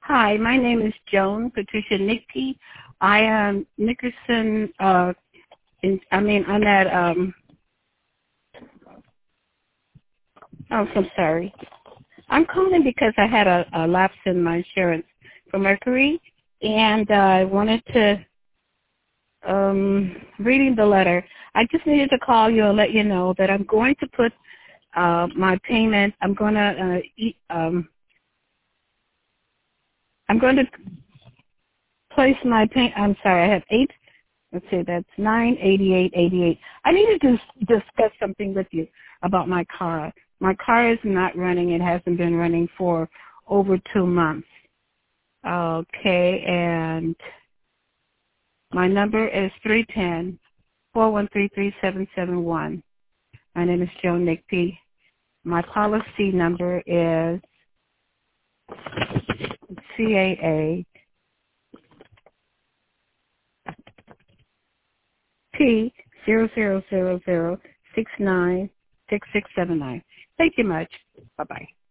Hi, my name is Joan Patricia Nickey. I am Nickerson. I'm at. Oh, I'm sorry. I'm calling because I had a lapse in my insurance for Mercury, and I wanted to. Reading the letter, I just needed to call you and let you know that I'm going to put my payment. I'm going to place my payment. I'm sorry. I have eight. Let's see, that's 98888. I need to discuss something with you about my car. My car is not running. It hasn't been running for over 2 months. Okay, and my number is 310-413-3771. My name is Joan Nickey. My policy number is CAA P0000696679. Thank you much. Bye-bye.